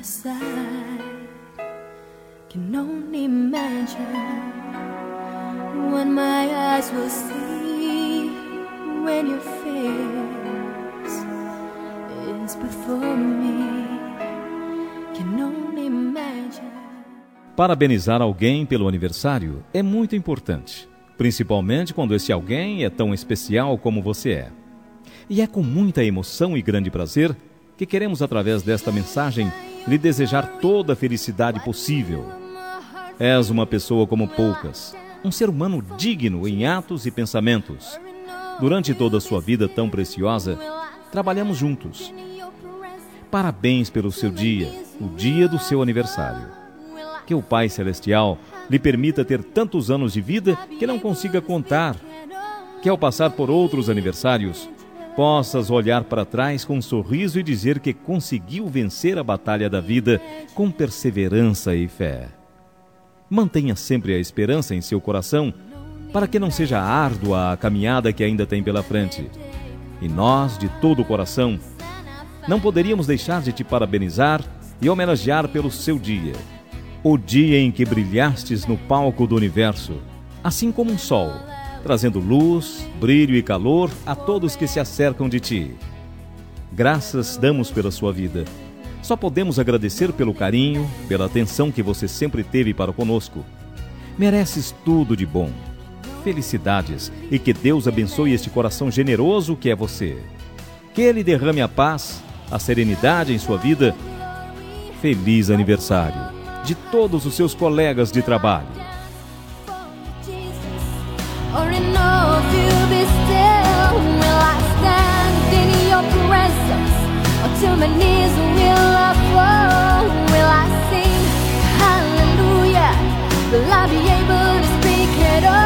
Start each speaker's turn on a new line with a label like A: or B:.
A: side. Can only imagine what my eyes will see when your face is before me. Can only imagine.
B: Parabenizar alguém pelo aniversário é muito importante, principalmente quando esse alguém é tão especial como você é. E é com muita emoção e grande prazer que queremos, através desta mensagem, lhe desejar toda a felicidade possível. És uma pessoa como poucas, um ser humano digno em atos e pensamentos. Durante toda a sua vida tão preciosa, trabalhamos juntos. Parabéns pelo seu dia, o dia do seu aniversário. Que o Pai Celestial lhe permita ter tantos anos de vida que não consiga contar. Que ao passar por outros aniversários, possas olhar para trás com um sorriso e dizer que conseguiu vencer a batalha da vida com perseverança e fé. Mantenha sempre a esperança em seu coração, para que não seja árdua a caminhada que ainda tem pela frente. E nós, de todo o coração, não poderíamos deixar de te parabenizar e homenagear pelo seu dia. O dia em que brilhastes no palco do universo, assim como um sol, trazendo luz, brilho e calor a todos que se acercam de ti. Graças damos pela sua vida. Só podemos agradecer pelo carinho, pela atenção que você sempre teve para conosco. Mereces tudo de bom. Felicidades e que Deus abençoe este coração generoso que é você. Que Ele derrame a paz, a serenidade em sua vida. Feliz aniversário de todos os seus colegas de trabalho.
A: Or in all of you be still. Will I stand in your presence? Or to my knees will I fall? Will I sing hallelujah? Will I be able to speak at all?